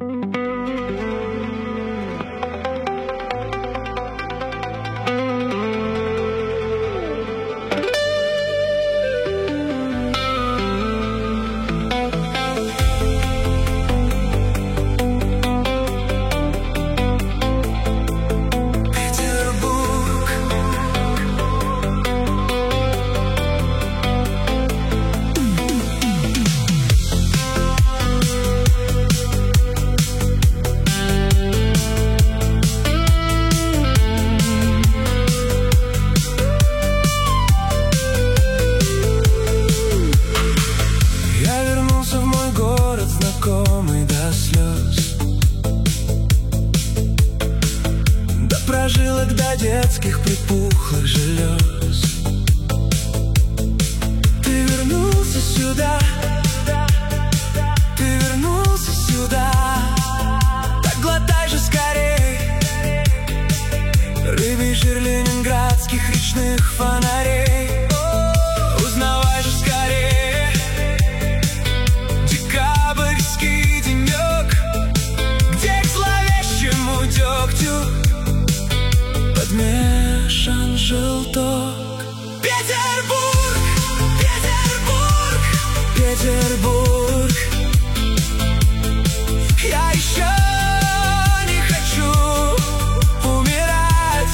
Прожилок до детских припухлых желез. Ты вернулся сюда, ты вернулся сюда. Так глотай же скорей рыбий жир ленинградских речных фонарей. Узнавай же скорее декабрьский денек, где к зловещему дегтю подмешан желток. Петербург, Петербург, Петербург. Я еще не хочу умирать.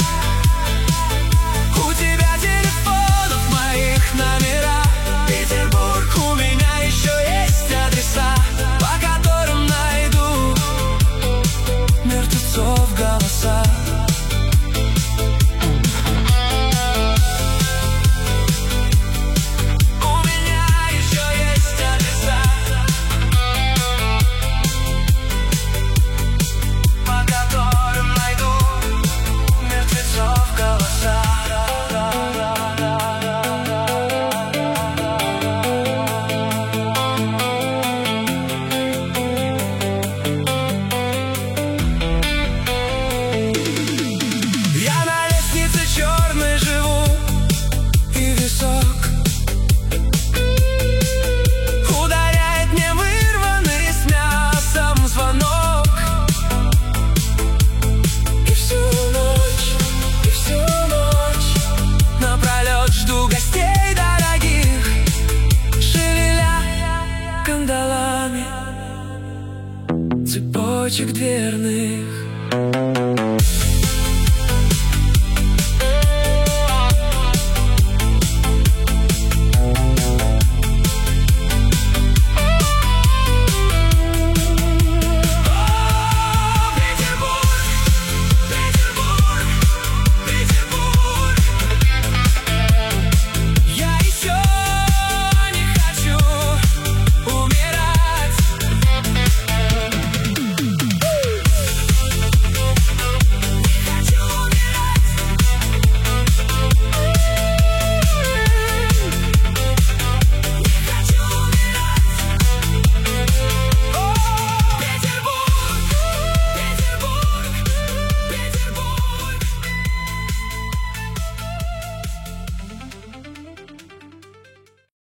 У тебя телефонов моих номера. Петербург, у меня еще есть адреса, по которым найду мертвецов голоса. Цепочек дверных